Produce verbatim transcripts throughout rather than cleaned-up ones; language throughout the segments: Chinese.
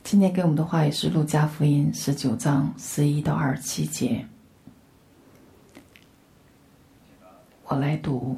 今天给我们的话语是路加福音十九章十一到二十七节。我来读。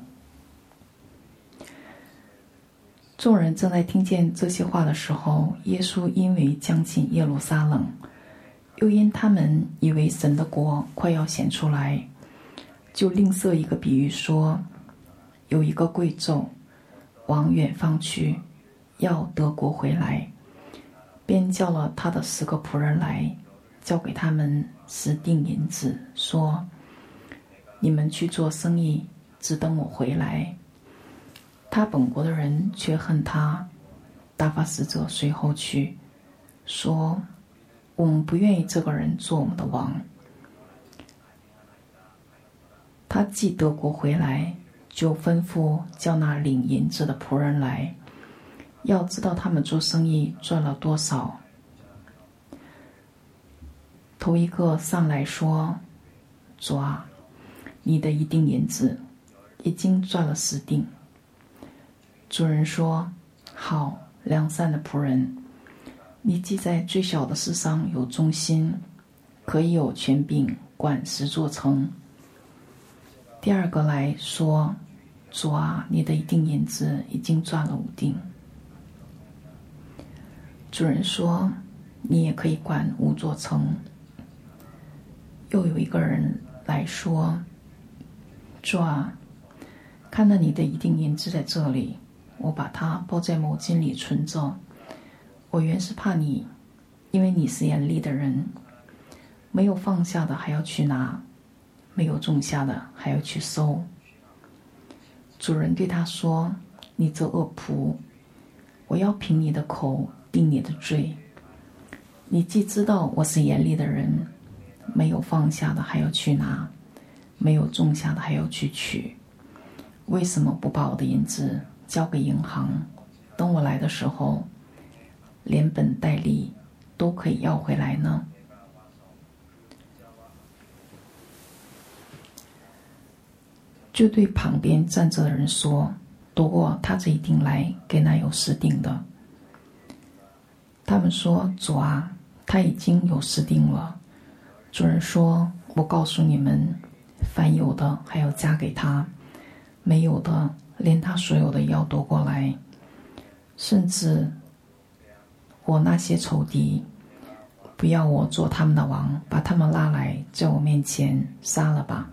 众人正在听见这些话的时候，耶稣因为将近耶路撒冷，又因他们以为神的国快要显出来，就另设一个比喻说，有一个贵胄往远方去，要得国回来，便叫了他的十个仆人来，交给他们十锭银子，说：你们去做生意，只等我回来。他本国的人却恨他，打发使者随后去，说：我们不愿意这个人做我们的王。他既得国回来，就吩咐叫那领银子的仆人来，要知道他们做生意赚了多少。头一个上来说：主啊，你的一锭银子已经赚了十锭。主人说：好，良善的仆人，你既在最小的事上有忠心，可以有权柄管十座城。第二个来说：主啊，你的一锭银子已经赚了五锭。主人说：你也可以管五座城。又有一个人来说：主啊，看到你的一锭银子在这里，我把它包在毛巾里存着。我原是怕你，因为你是严厉的人，没有放下的还要去拿，没有种下的还要去收。主人对他说：你这恶仆，我要凭你的口定你的罪。你既知道我是严厉的人，没有放下的还要去拿，没有种下的还要去取，为什么不把我的银子交给银行，等我来的时候连本带利都可以要回来呢？就对旁边站着的人说：夺过他这一锭来，给那有十锭的。他们说：主啊，他已经有十锭了。主人说：我告诉你们，凡有的还要加给他，没有的连他所有的也要夺过来。甚至我那些仇敌，不要我做他们的王，把他们拉来，在我面前杀了吧。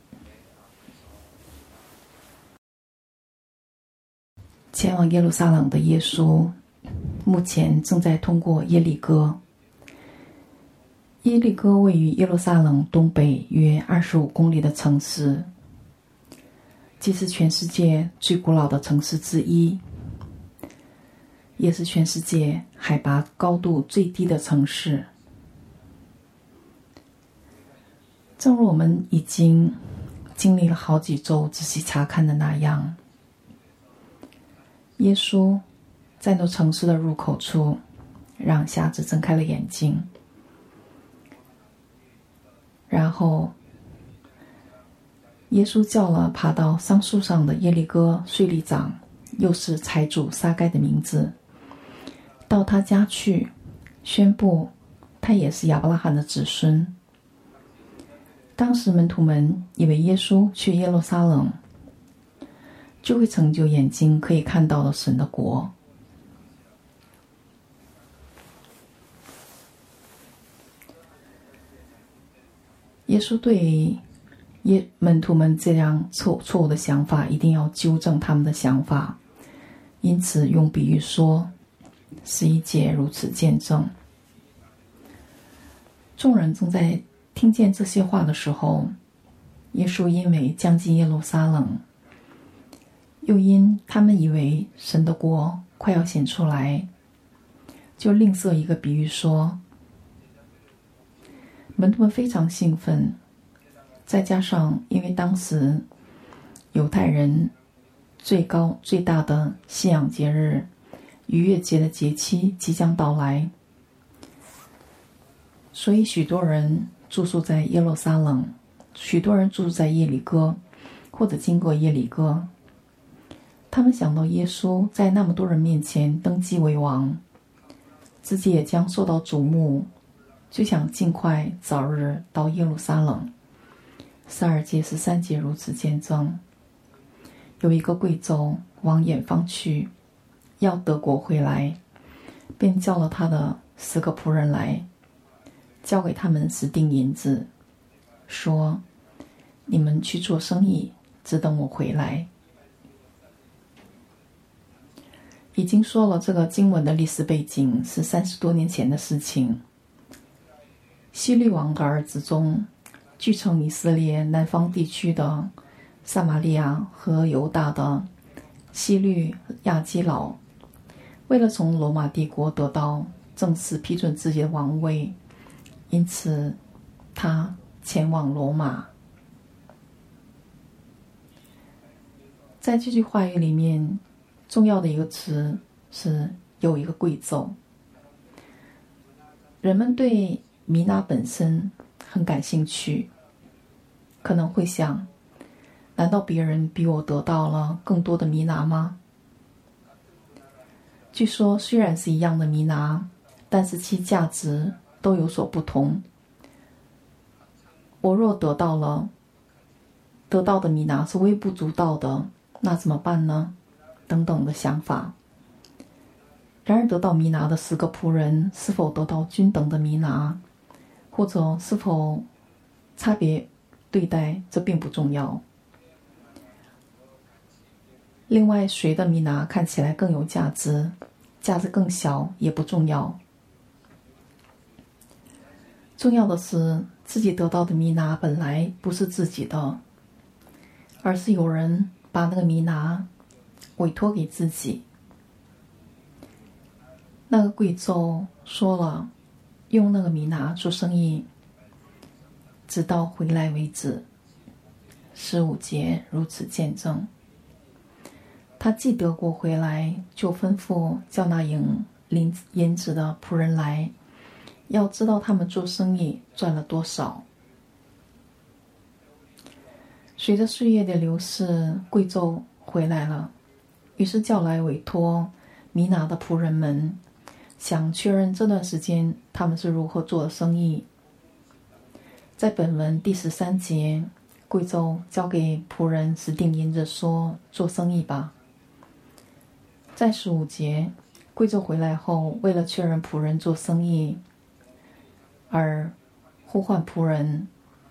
前往耶路撒冷的耶稣，目前正在通过耶利哥。耶利哥位于耶路撒冷东北约二十五公里的城市，既是全世界最古老的城市之一，也是全世界海拔高度最低的城市。正如我们已经经历了好几周仔细查看的那样，耶稣在那城市的入口处，让瞎子睁开了眼睛。然后耶稣叫了爬到桑树上的耶利哥税吏长，又是财主撒该的名字，到他家去，宣布他也是亚伯拉罕的子孙。当时门徒们以为耶稣去耶路撒冷就会成就眼睛可以看到的神的国。耶稣对耶门徒们这样错错误的想法一定要纠正他们的想法，因此用比喻说，十一节如此见证。众人正在听见这些话的时候，耶稣因为将近耶路撒冷，又因他们以为神的国快要显出来，就另设一个比喻说，门徒们非常兴奋，再加上因为当时犹太人最高最大的信仰节日逾越节的节期即将到来，所以许多人住宿在耶路撒冷，许多人住在耶利哥或者经过耶利哥。他们想到耶稣在那么多人面前登基为王， 自己也将受到瞩目，就想尽快早日到耶路撒冷。十二节、十三节如此见证。有一个贵胄往远方去，要德国回来，便叫了他的十个仆人来，交给他们十锭银子，说：你们去做生意，只等我回来。已经说了，这个经文的历史背景是三十多年前的事情。希律王的儿子中，据称以色列南方地区的撒玛利亚和犹大的希律亚基老，为了从罗马帝国得到正式批准自己的王位，因此他前往罗马。在这句话语里面，重要的一个词是有一个贵胄。人们对米拿本身很感兴趣，可能会想，难道别人比我得到了更多的米拿吗？据说虽然是一样的米拿，但是其价值都有所不同。我若得到了得到的米拿是微不足道的，那怎么办呢？等等的想法。然而得到米拿的十个仆人是否得到均等的米拿，或者是否差别对待，这并不重要。另外，谁的米拿看起来更有价值，价值更小也不重要。重要的是自己得到的米拿本来不是自己的，而是有人把那个米拿委托给自己。那个贵胄说了，用那个米拿做生意，直到回来为止。十五节如此见证。他既得国回来，就吩咐叫那引领银子的仆人来，要知道他们做生意赚了多少。随着岁月的流逝，贵胄回来了，于是叫来委托米拿的仆人们，想确认这段时间他们是如何做的生意。在本文第十三节，贵胄交给仆人十锭银子说：做生意吧。在十五节，贵胄回来后，为了确认仆人做生意而呼唤仆人。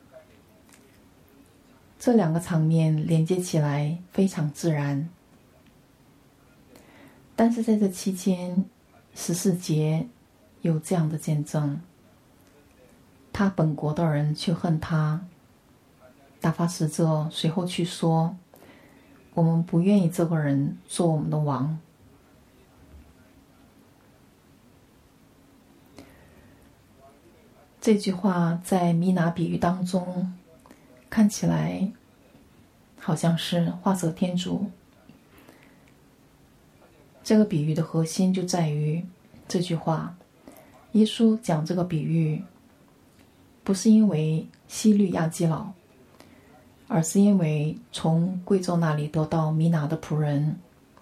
这两个场面连接起来非常自然。但是在这期间，十四节有这样的见证：他本国的人却恨他。打发使者随后去说：我们不愿意这个人做我们的王。这句话在米拿比喻当中看起来好像是画蛇添足。这个比喻的核心就在于这句话。耶稣讲这个比喻不是因为希律亚基老，而是因为从贵胄那里得到米拿的仆人，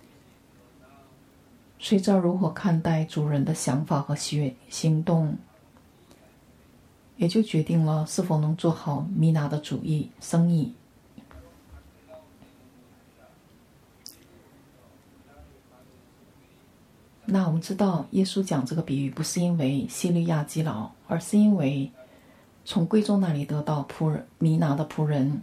随着如何看待主人的想法和行动，也就决定了是否能做好米拿的主意生意。那我们知道，耶稣讲这个比喻不是因为希律亚基老，而是因为从贵胄那里得到仆人米拿的仆人，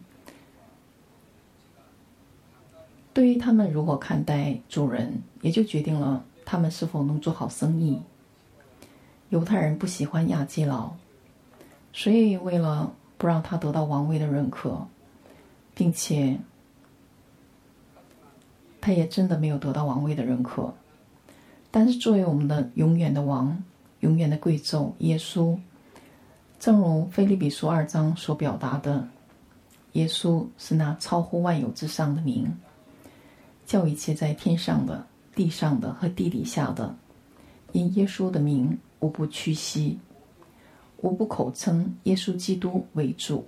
对于他们如何看待主人，也就决定了他们是否能做好生意。犹太人不喜欢亚基老，所以为了不让他得到王位的认可，并且他也真的没有得到王位的认可。但是作为我们的永远的王，永远的贵胄耶稣，正如腓立比书二章所表达的，耶稣是那超乎万有之上的名，叫一切在天上的、地上的和地底下的，因耶稣的名无不屈膝，无不口称耶稣基督为主。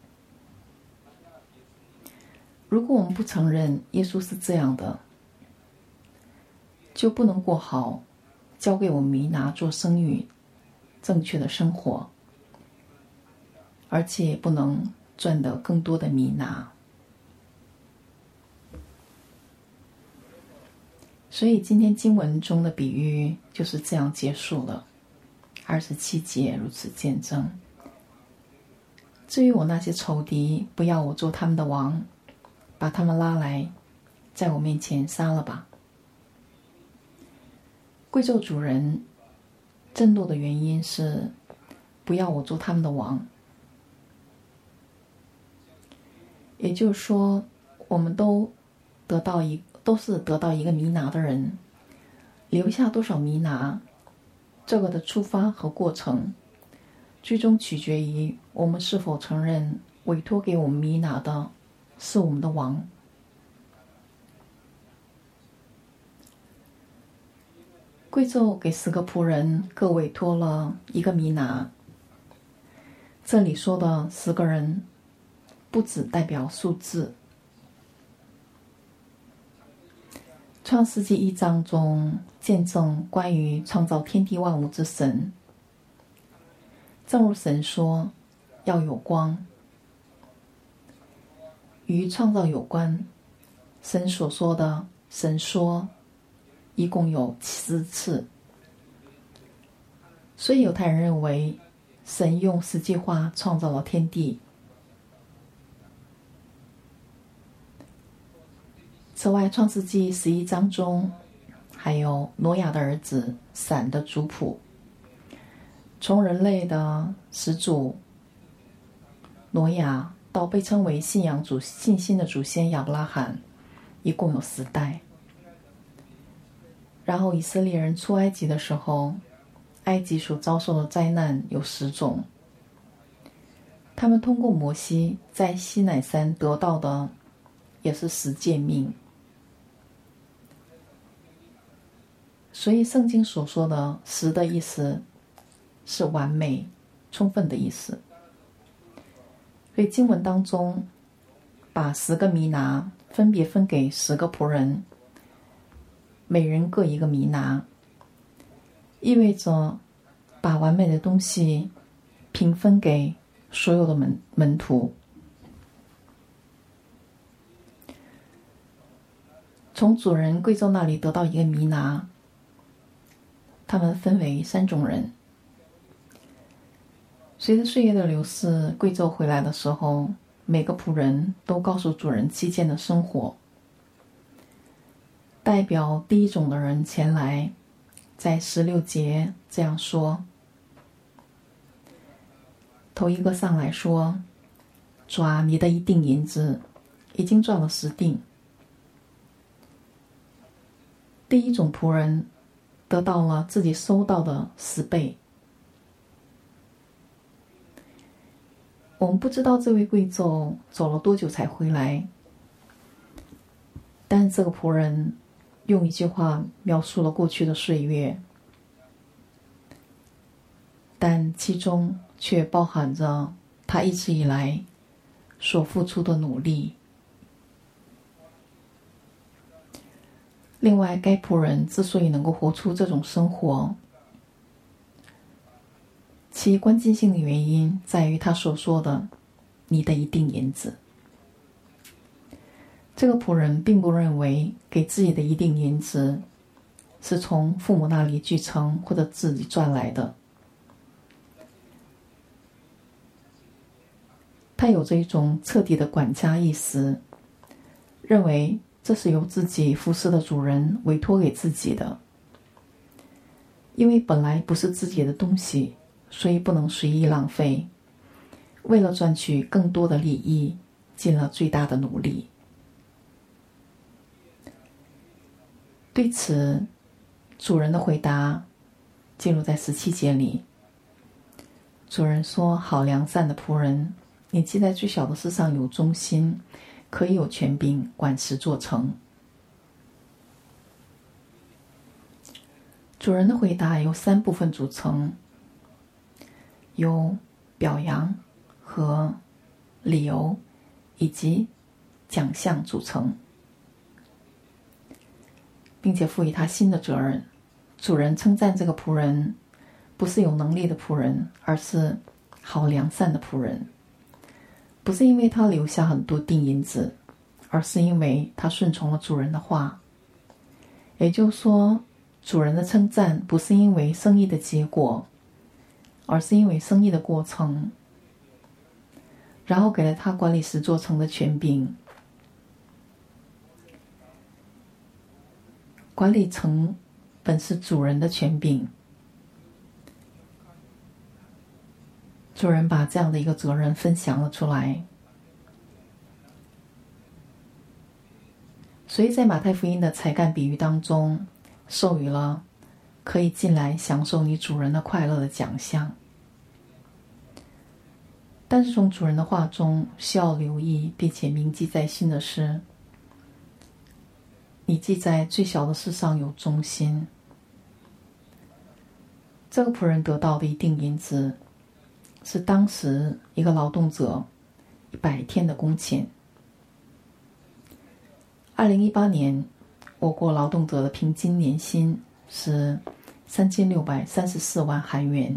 如果我们不承认耶稣是这样的，就不能过好交给我弥拿做生育正确的生活，而且不能赚得更多的弥拿。所以今天经文中的比喻就是这样结束了。二十七节如此见证。至于我那些仇敌，不要我做他们的王，把他们拉来，在我面前杀了吧。贵胄主人震怒的原因是不要我做他们的王。也就是说，我们都得到一都是得到一个弥拿的人，留下多少弥拿，这个的出发和过程，最终取决于我们是否承认委托给我们弥拿的是我们的王。贵胄给十个仆人各委托了一个弥拿。这里说的十个人不只代表数字。创世纪一章中见证关于创造天地万物之神，正如神说要有光。与创造有关，神所说的神说一共有十次，所以犹太人认为神用实际话创造了天地。此外，创世纪十一章中还有挪亚的儿子闪的族谱，从人类的始祖挪亚到被称为信仰主信心的祖先亚伯拉罕，一共有十代。然后以色列人出埃及的时候，埃及所遭受的灾难有十种。他们通过摩西在西乃山得到的也是十诫命。所以圣经所说的十的意思是完美充分的意思。所以经文当中把十个弥拿分别分给十个仆人，每人各一个弥拿，意味着把完美的东西平分给所有的门门徒。从主人贵胄那里得到一个弥拿，他们分为三种人。随着岁月的流逝，贵胄回来的时候，每个仆人都告诉主人期间的生活。代表第一种的人前来，在十六节这样说：头一个上来说，抓你的一锭银子，已经赚了十锭。第一种仆人得到了自己收到的十倍。我们不知道这位贵胄走了多久才回来，但这个仆人用一句话描述了过去的岁月，但其中却包含着他一直以来所付出的努力。另外，该仆人之所以能够活出这种生活，其关键性的原因在于他所说的你的一锭银子。这个仆人并不认为给自己的一锭银子是从父母那里继承或者自己赚来的，他有着一种彻底的管家意识，认为这是由自己服侍的主人委托给自己的，因为本来不是自己的东西，所以不能随意浪费，为了赚取更多的利益，尽了最大的努力。对此，主人的回答记录在十七节里。主人说：好良善的仆人，你既在最小的事上有忠心，可以有权柄管事做成。主人的回答由三部分组成，由表扬和理由以及奖项组成，并且赋予他新的责任， 主人称赞这个仆人不是有能力的仆人，而是好良善的仆人。不是因为他留下很多锭银子，而是因为他顺从了主人的话。也就是说，主人的称赞不是因为生意的结果，而是因为生意的过程，然后给了他管理十座城的权柄。管理城本是主人的权柄，主人把这样的一个责任分享了出来。所以在马太福音的才干比喻当中，授予了可以进来享受你主人的快乐的奖项。但是从主人的话中需要留意并且铭记在心的是，你既在最小的事上有忠心。这个仆人得到的一锭银子是当时一个劳动者一百天的工钱。二零一八年，我国劳动者的平均年薪是三千六百三十四万韩元，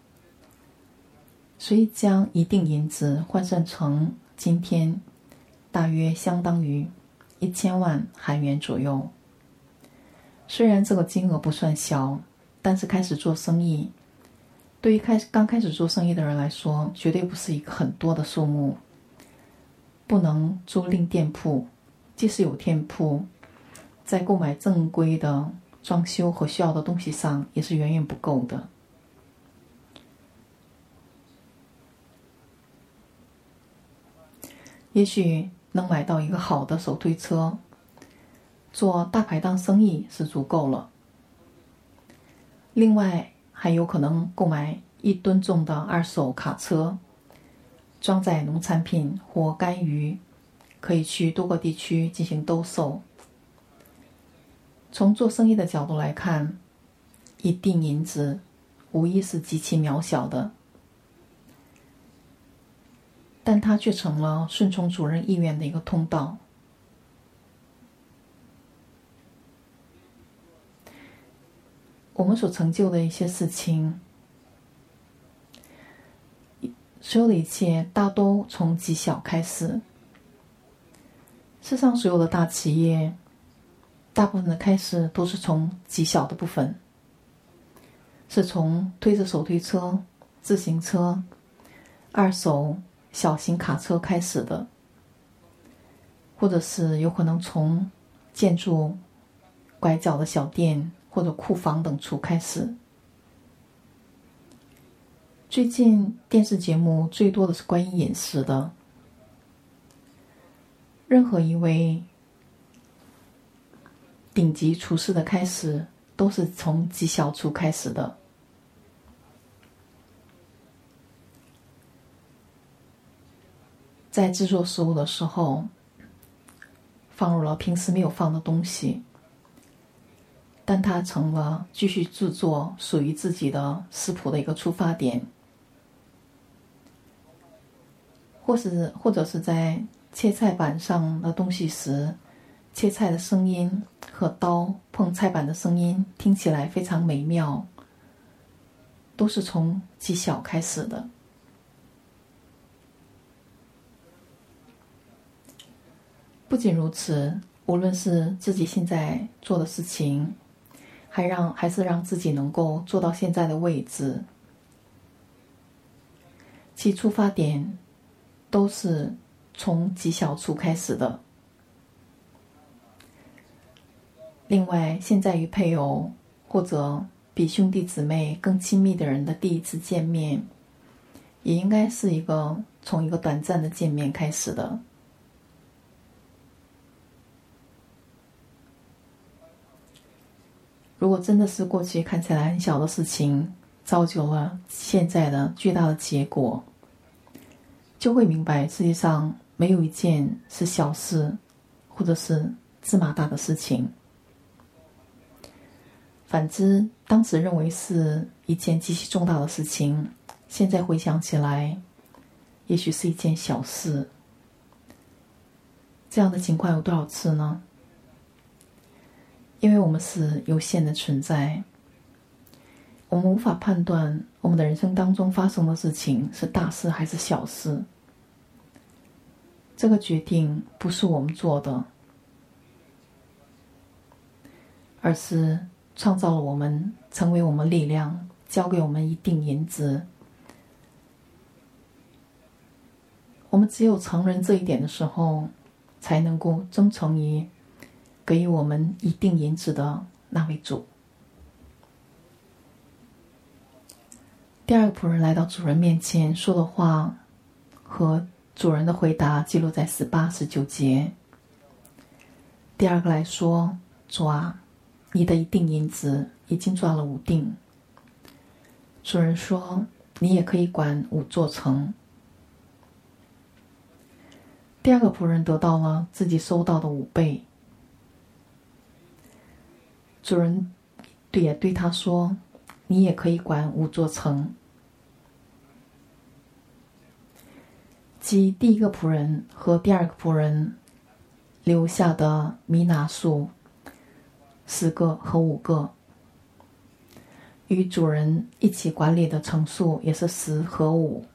所以将一锭银子换算成今天，大约相当于一千万韩元左右。虽然这个金额不算小，但是开始做生意，对于开刚开始做生意的人来说，绝对不是一个很多的数目。不能租赁店铺，即使有店铺，在购买正规的装修和需要的东西上也是远远不够的。也许能买到一个好的手推车，做大排档生意是足够了。另外还有可能购买一吨重的二手卡车，装载农产品或干鱼，可以去多个地区进行兜售。从做生意的角度来看，一锭银子无疑是极其渺小的，但它却成了顺从主人意愿的一个通道。我们所成就的一些事情，所有的一切大都从极小开始。世上所有的大企业，大部分的开始都是从极小的部分，是从推着手推车、自行车、二手小型卡车开始的，或者是有可能从建筑拐角的小店或者库房等处开始。最近电视节目最多的是关于饮食的，任何一位顶级厨师的开始都是从极小处开始的。在制作食物的时候，放入了平时没有放的东西，但它成了继续制作属于自己的食谱的一个出发点。或是或者是在切菜板上的东西时，切菜的声音和刀碰菜板的声音听起来非常美妙，都是从极小开始的。不仅如此，无论是自己现在做的事情，还让还是让自己能够做到现在的位置，其出发点都是从极小处开始的。另外，现在与配偶或者比兄弟姊妹更亲密的人的第一次见面，也应该是一个从一个短暂的见面开始的。如果真的是过去看起来很小的事情，造就了现在的巨大的结果，就会明白世界上没有一件是小事或者是芝麻大的事情。反之，当时认为是一件极其重大的事情，现在回想起来也许是一件小事。这样的情况有多少次呢？因为我们是有限的存在， 我们无法判断我们的人生当中发生的事情是大事还是小事。这个决定不是我们做的，而是创造了我们，成为我们力量，交给我们一定银子。我们只有承认这一点的时候，才能够忠诚于给予我们一定银子的那位主。第二个仆人来到主人面前，说的话和主人的回答记录在十八、十九节。第二个来说，主啊，你的一定银子已经赚了五定。主人说，你也可以管五座城。第二个仆人得到了自己收到的五倍。主人也对他说，你也可以管五座城。即第一个仆人和第二个仆人留下的米拿数十个和五个，与主人一起管理的城数也是十和五。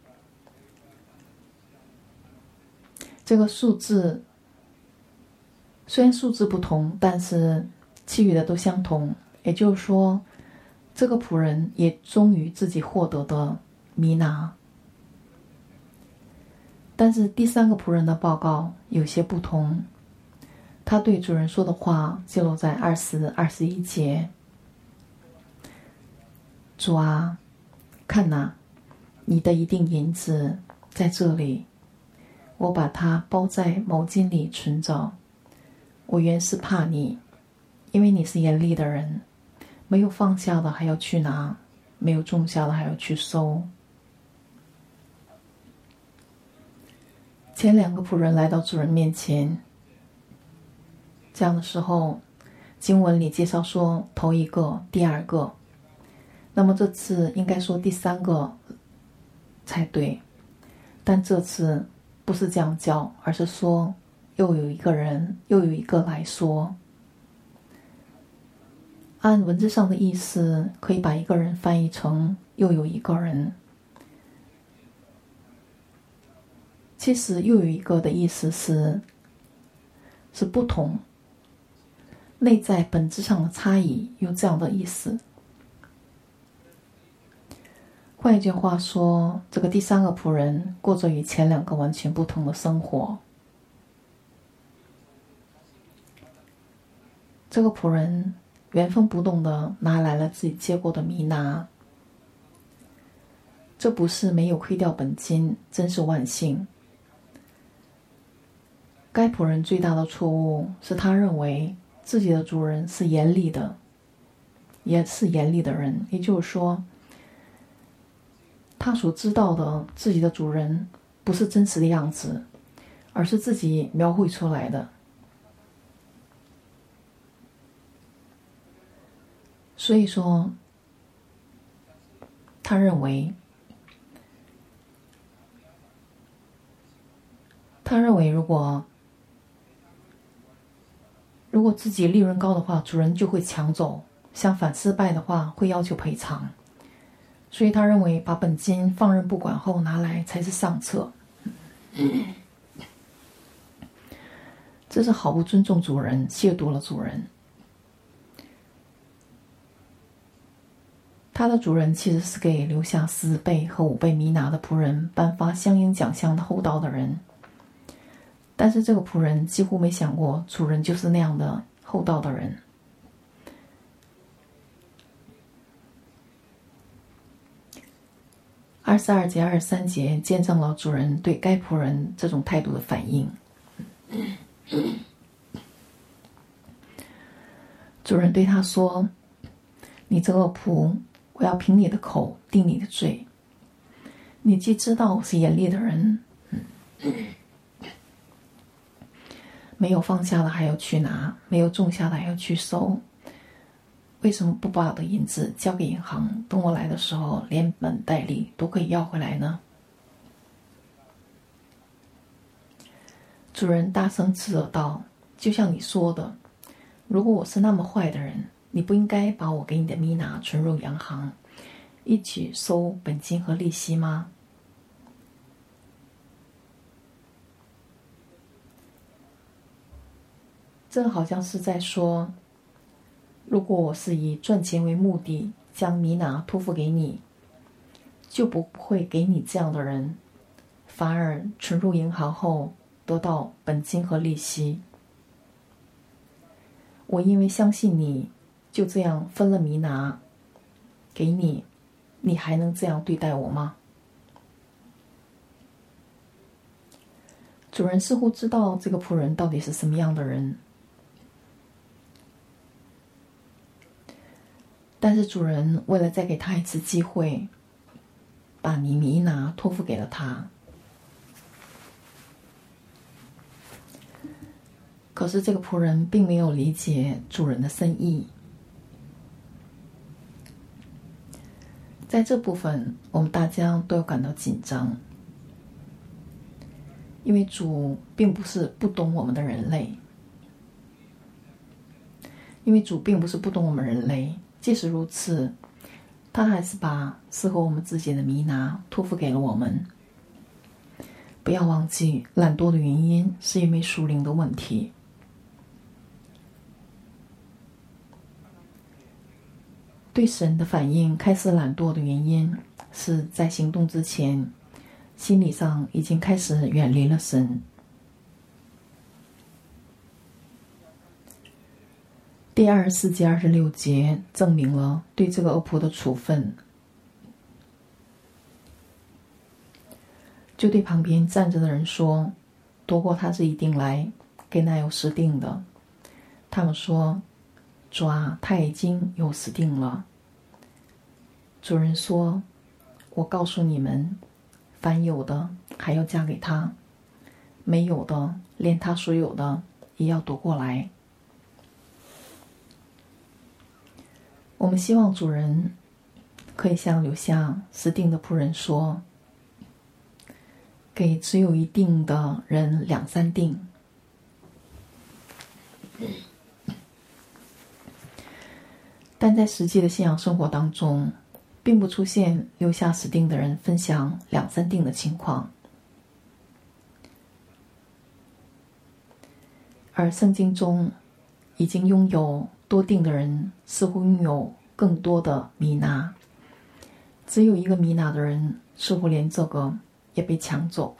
这个数字虽然数字不同，但是其余的都相同。也就是说，这个仆人也忠于自己获得的米拿。但是第三个仆人的报告有些不同，他对主人说的话记录在二十、二十一节。主啊，看哪，你的一定银子在这里，我把它包在毛巾里存着。我原是怕你，因为你是严厉的人，没有放下的还要去拿，没有种下的还要去收。前两个仆人来到主人面前，这样的时候，经文里介绍说头一个、第二个，那么这次应该说第三个才对，但这次不是这样叫，而是说又有一个人，又有一个来说。按文字上的意思，可以把一个人翻译成又有一个人。其实又有一个的意思是是不同，内在本质上的差异，有这样的意思。换一句话说，这个第三个仆人过着与前两个完全不同的生活。这个仆人原封不动地拿来了自己接过的米拿，这不是没有亏掉本金，真是万幸。该仆人最大的错误是他认为自己的主人是严厉的，也是严厉的人，也就是说，他所知道的自己的主人不是真实的样子，而是自己描绘出来的。所以说，他认为他认为如果如果自己利润高的话，主人就会抢走；相反，失败的话会要求赔偿。所以他认为把本金放任不管后拿来才是上策，这是毫不尊重主人，亵渎了主人。他的主人其实是给留下十倍和五倍米拿的仆人颁发相应奖项的厚道的人，但是这个仆人几乎没想过主人就是那样的厚道的人。二十二节、二十三节见证了主人对该仆人这种态度的反应。主人对他说：“你这恶仆，我要凭你的口定你的罪。你既知道我是严厉的人，没有放下的还要去拿，没有种下的还要去收。为什么不把我的银子交给银行，等我来的时候连本带利都可以要回来呢？”主人大声斥责道：“就像你说的，如果我是那么坏的人，你不应该把我给你的米拿存入洋行， 一起收本金和利息吗？这好像是在说，如果我是以赚钱为目的将米娜托付给你，就不会给你这样的人，反而存入银行后得到本金和利息。我因为相信你，就这样分了米娜给你，你还能这样对待我吗？主人似乎知道这个仆人到底是什么样的人，但是主人为了再给他一次机会，把你米娜托付给了他。可是这个仆人并没有理解主人的深意。在这部分，我们大家都要感到紧张，因为主并不是不懂我们的人类，因为主并不是不懂我们人类，即使如此，他还是把适合我们自己的米娜托付给了我们。不要忘记，懒惰的原因是因为属灵的问题。对神的反应开始懒惰的原因，是在行动之前，心理上已经开始远离了神。第二十四节、二十六节证明了对这个恶仆的处分。就对旁边站着的人说：“夺过他这一定来，给那有死定的。”他们说：“主啊，他已经有死定了。”主人说：“我告诉你们，凡有的还要加给他，没有的连他所有的也要夺过来。”我们希望主人可以向留下死定的仆人说：“给只有一定的人两三定。”但在实际的信仰生活当中，并不出现留下死定的人分享两三定的情况。而圣经中已经拥有多定的人似乎拥有更多的米娜，只有一个米娜的人似乎连这个也被抢走。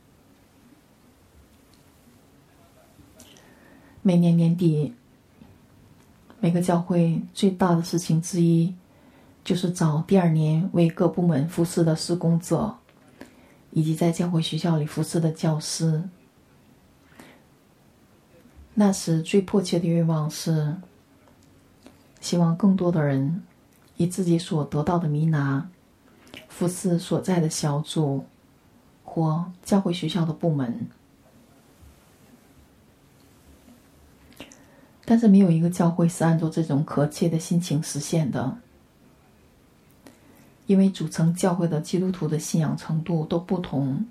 每年年底，每个教会最大的事情之一就是找第二年为各部门服侍的事工者，以及在教会学校里服侍的教师。那时最迫切的愿望是希望更多的人以自己所得到的米娜服侍所在的小组或教会学校的部门。但是没有一个教会是按照这种渴切的心情实现的，因为组成教会的基督徒的信仰程度都不同。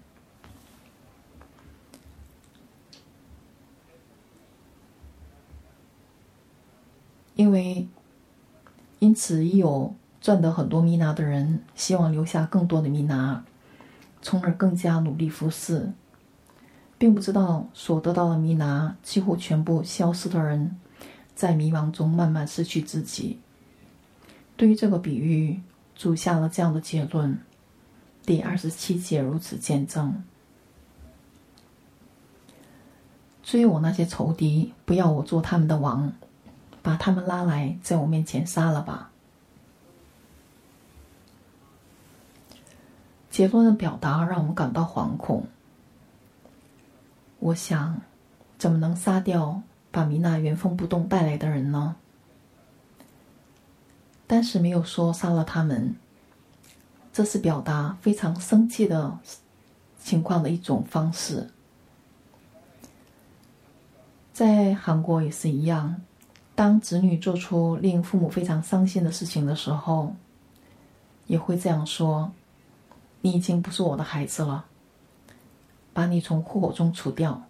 因为因此已有赚得很多米娜的人希望留下更多的米娜，从而更加努力服侍，并不知道所得到的米娜几乎全部消失的人在迷茫中慢慢失去自己。对于这个比喻，主下了这样的结论，第二十七节如此见证：追我那些仇敌，不要我做他们的王，把他们拉来，在我面前杀了吧。结论的表达让我们感到惶恐。我想，怎么能杀掉把米娜原封不动带来的人呢？但是没有说杀了他们，这是表达非常生气的情况的一种方式。在韩国也是一样，当子女做出令父母非常伤心的事情的时候，也会这样说：“你已经不是我的孩子了，把你从户口中除掉。”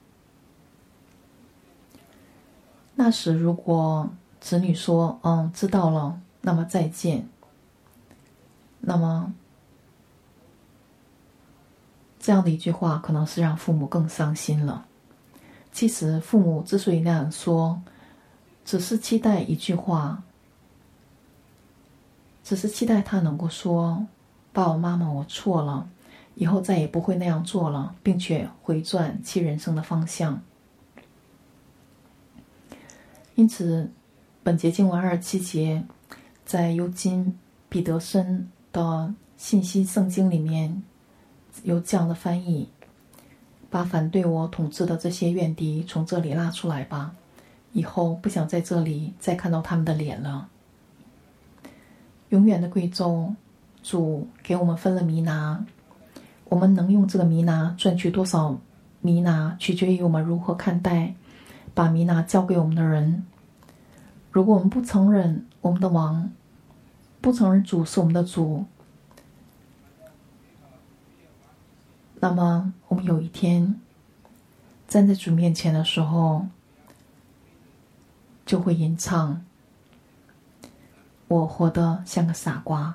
那时如果子女说：“嗯，知道了，那么再见。” 那么这样的一句话可能是让父母更伤心了。其实父母之所以那样说，只是期待一句话，只是期待他能够说，爸爸妈妈，我错了，以后再也不会那样做了，并且回转其人生的方向。因此本节经文二十七节在尤金彼得森的信息圣经里面有这样的翻译：把反对我统治的这些怨敌从这里拉出来吧，以后不想在这里再看到他们的脸了。永远的贵重，主给我们分了米拿，我们能用这个米拿赚取多少米拿，取决于我们如何看待把米拿交给我们的人。如果我们不承认我们的王，不承认主是我们的主，那么我们有一天站在主面前的时候，就会吟唱：我活得像个傻瓜。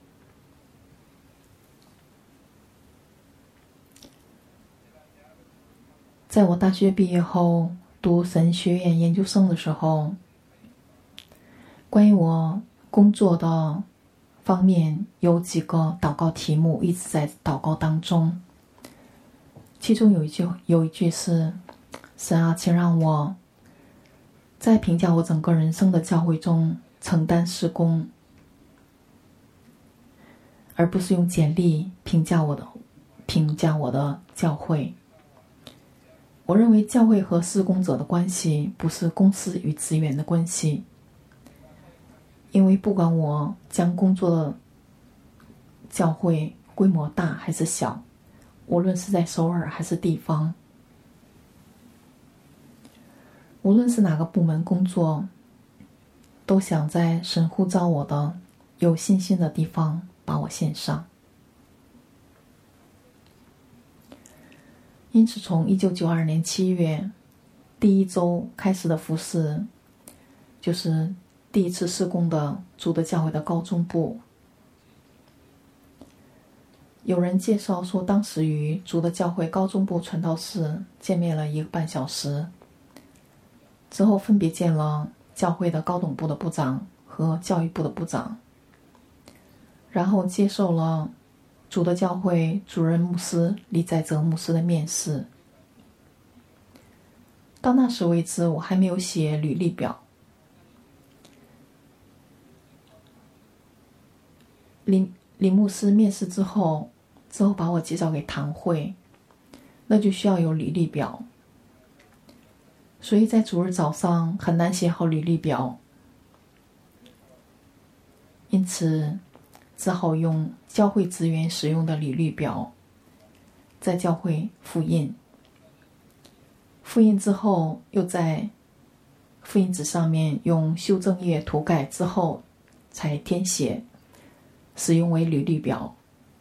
在我大学毕业后读神学院研究生的时候，关于我工作的方面有几个祷告题目一直在祷告当中。其中有一句有一句是：神啊，请让我在评价我整个人生的教会中承担事工，而不是用简历评价我的评价我的教会。我认为教会和事工者的关系不是公司与职员的关系，因为不管我将工作的教会规模大还是小，无论是在首尔还是地方，无论是哪个部门工作，都想在神呼召我的有信心的地方把我献上。因此从一九九二年七月第一周开始的服事，就是第一次事工的主的教会的高中部。有人介绍说，当时与主的教会高中部传道士见面了一个半小时，之后分别见了教会的高等部的部长和教育部的部长，然后接受了主的教会主任牧师李在泽牧师的面试。到那时为止，我还没有写履历表。李李牧师面试之后，之后把我介绍给堂会，那就需要有履历表。所以在主日早上很难写好履历表，因此只好用教会职员使用的履历表，在教会复印。复印之后，又在复印纸上面用修正液涂改之后，才填写，使用为履历表。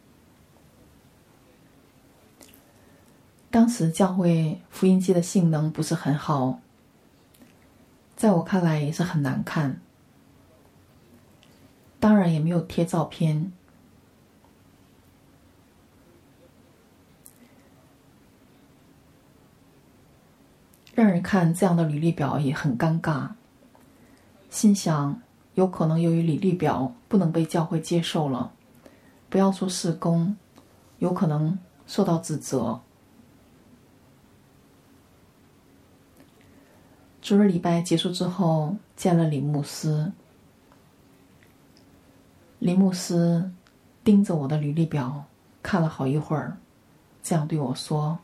当时教会复印机的性能不是很好，在我看来也是很难看，当然也没有贴照片。让人看这样的履历表也很尴尬，心想有可能由于履历表不能被教会接受了，不要说事工，有可能受到指责。主日礼拜结束之后，见了李牧师。李牧师盯着我的履历表看了好一会儿，这样对我说：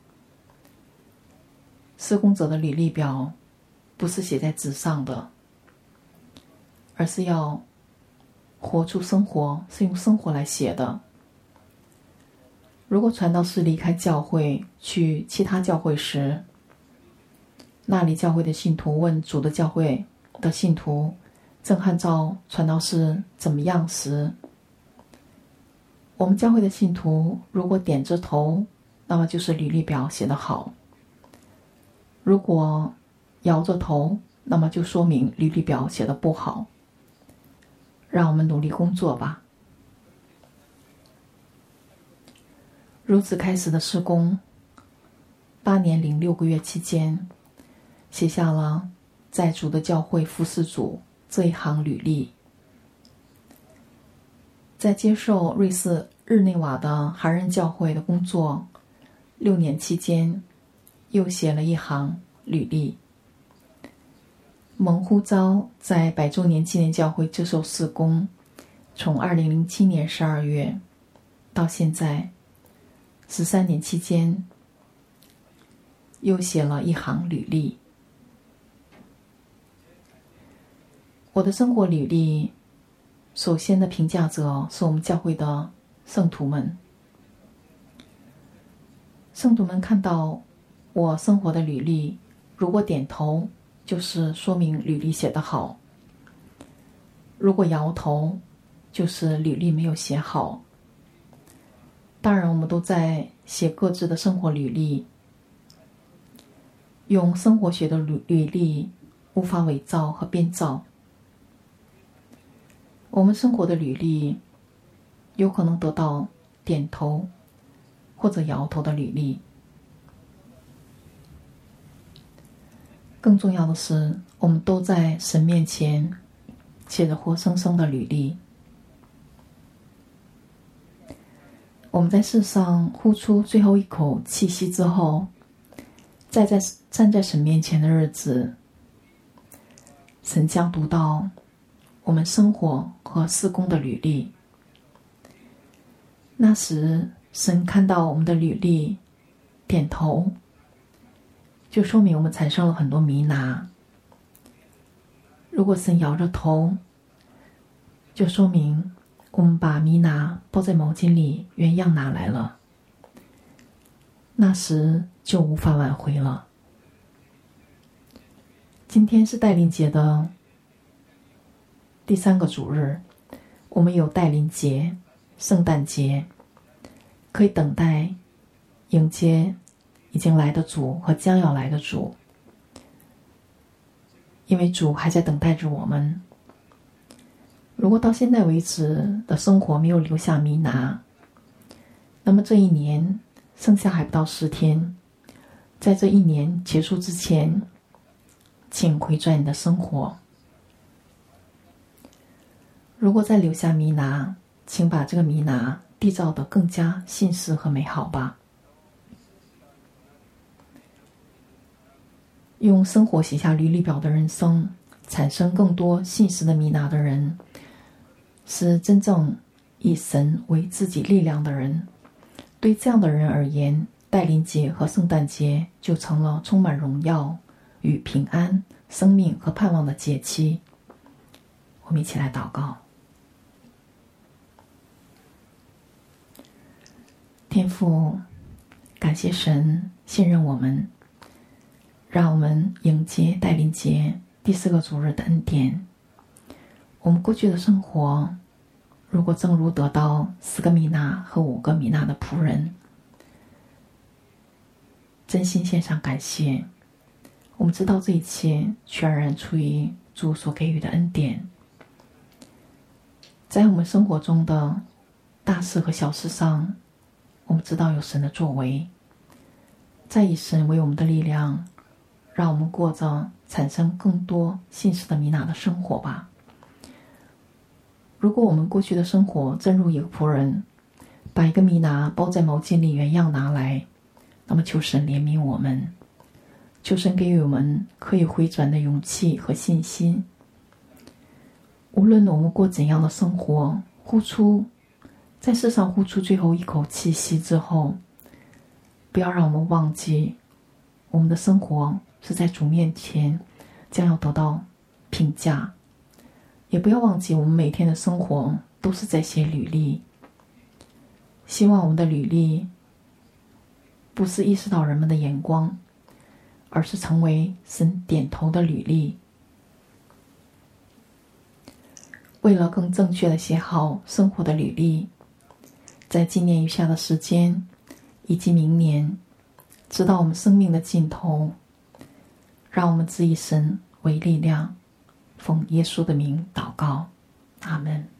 事工者的履历表不是写在纸上的，而是要活出生活，是用生活来写的。如果传道士离开教会去其他教会时，那里教会的信徒问主的教会的信徒正按照传道士怎么样时，我们教会的信徒如果点着头，那么就是履历表写得好；如果摇着头，那么就说明履历表写得不好。让我们努力工作吧。 如此开始的事工，八年零六个月期间，写下了在主的教会服侍主这一行履历。在接受瑞士日内瓦的韩人教会的工作六年期间，又写了一行履历。蒙呼召在百周年纪念教会接受事工，从二零零七年十二月到现在十三年期间，又写了一行履历。我的生活履历首先的评价者是我们教会的圣徒们。圣徒们看到我生活的履历，如果点头，就是说明履历写得好；如果摇头，就是履历没有写好。当然，我们都在写各自的生活履历，用生活学的履履历无法伪造和编造。我们生活的履历有可能得到点头或者摇头的履历。更重要的是，我们都在神面前写着活生生的履历。我们在世上呼出最后一口气息之后，再在站在神面前的日子，神将读到我们生活和事工的履历。那时神看到我们的履历，点头，就说明我们产生了很多迷拿。如果神摇着头，就说明我们把迷拿包在毛巾里原样拿来了。那时就无法挽回了。今天是带领节的第三个主日，我们有带领节、圣诞节，可以等待迎接已经来的主和将要来的主，因为主还在等待着我们。如果到现在为止的生活没有留下迷拿，那么这一年剩下还不到十天，在这一年结束之前，请回转你的生活。如果再留下迷拿，请把这个迷拿缔造得更加信实和美好吧。用生活写下履历表的人生，产生更多信实的迷拿的人，是真正以神为自己力量的人。对这样的人而言，带领节和圣诞节就成了充满荣耀与平安、生命和盼望的节期。我们一起来祷告。天父，感谢神信任我们，让我们迎接带领节第四个主日的恩典。我们过去的生活，如果正如得到四个米纳和五个米纳的仆人，真心献上感谢。我们知道这一切全然出于主所给予的恩典。在我们生活中的大事和小事上，我们知道有神的作为，再以神为我们的力量，让我们过着产生更多信实的米纳的生活吧。如果我们过去的生活正如一个仆人，把一个米拿包在毛巾里原样拿来，那么求神怜悯我们，求神给予我们可以回转的勇气和信心。无论我们过怎样的生活，呼出在世上呼出最后一口气息之后，不要让我们忘记我们的生活是在主面前将要得到评价，也不要忘记我们每天的生活都是在写履历。希望我们的履历不是意识到人们的眼光，而是成为神点头的履历。为了更正确的写好生活的履历，在今年余下的时间以及明年，直到我们生命的尽头，让我们自以神为力量，奉耶稣的名祷告，阿们。